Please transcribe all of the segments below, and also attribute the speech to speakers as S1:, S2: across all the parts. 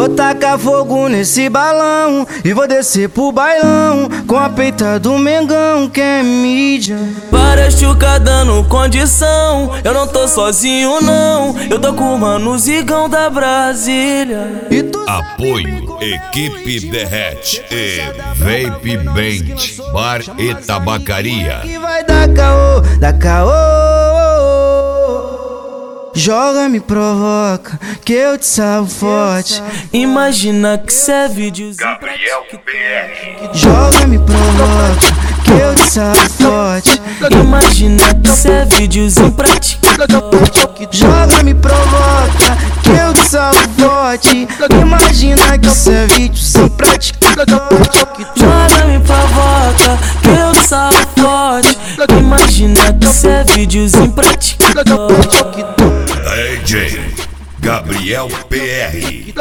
S1: Vou tacar fogo nesse balão e vou descer pro bailão com a peita do Mengão, que é mídia.
S2: Várias chuca dando condição, eu não tô sozinho não, eu tô com o Mano Zigão da Brasília.
S3: Apoio Equipe Derrete e Vape Band, Bar e Tabacaria.
S1: Que vai dar caô, dá caô. Joga, me provoca, que eu te salvo forte.
S2: Imagina que cê é vídeos
S3: Gabriel BR.
S1: Joga, me provoca, que eu te salvo forte.
S2: Imagina que cê é videozinho pra TikTok.
S1: Joga, me provoca, que eu te salvo forte. Imagina que cê é vídeo sem prática.
S2: Joga, me provoca, que eu te salvo forte. Imagina que cê é videozinho pra TikTok.
S3: DJ Gabriel PR.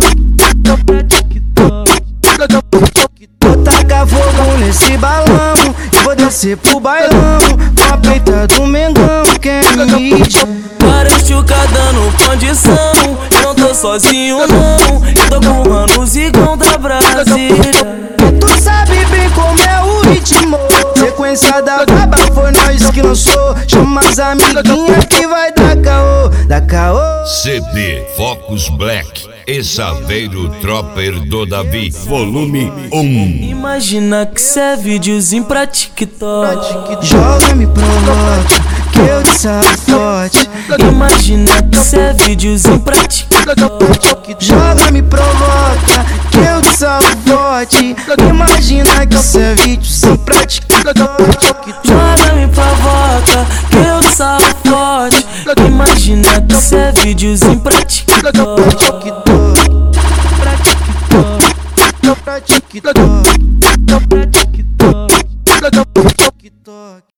S1: Vou tacar fogo nesse balão e vou descer pro bailão com a peita do Mengão, que é mídia.
S2: Várias chuca dando condição, eu não tô sozinho não, eu tô com o Mano Zigão da Brasília.
S1: Tu sabe bem como é o ritmo. Sequência da braba foi nós que lançou. Chama as amiguinhas que vai dar caô, dá caô.
S3: CD Focus Black e Saveiro Tropper do Davi, volume 1.
S2: Imagina que cê é videozinho pra TikTok.
S1: Joga, me provoca, que eu te salvo forte.
S2: Imagina que cê é videozinho pra TikTok.
S1: Joga, me provoca, que eu te salvo forte. Imagina que cê é vídeo sem prática.
S2: Joga, me provoca, que eu te salvo forte. Imagina que cê é videozinho pra TikTok.
S1: Pra TikTok.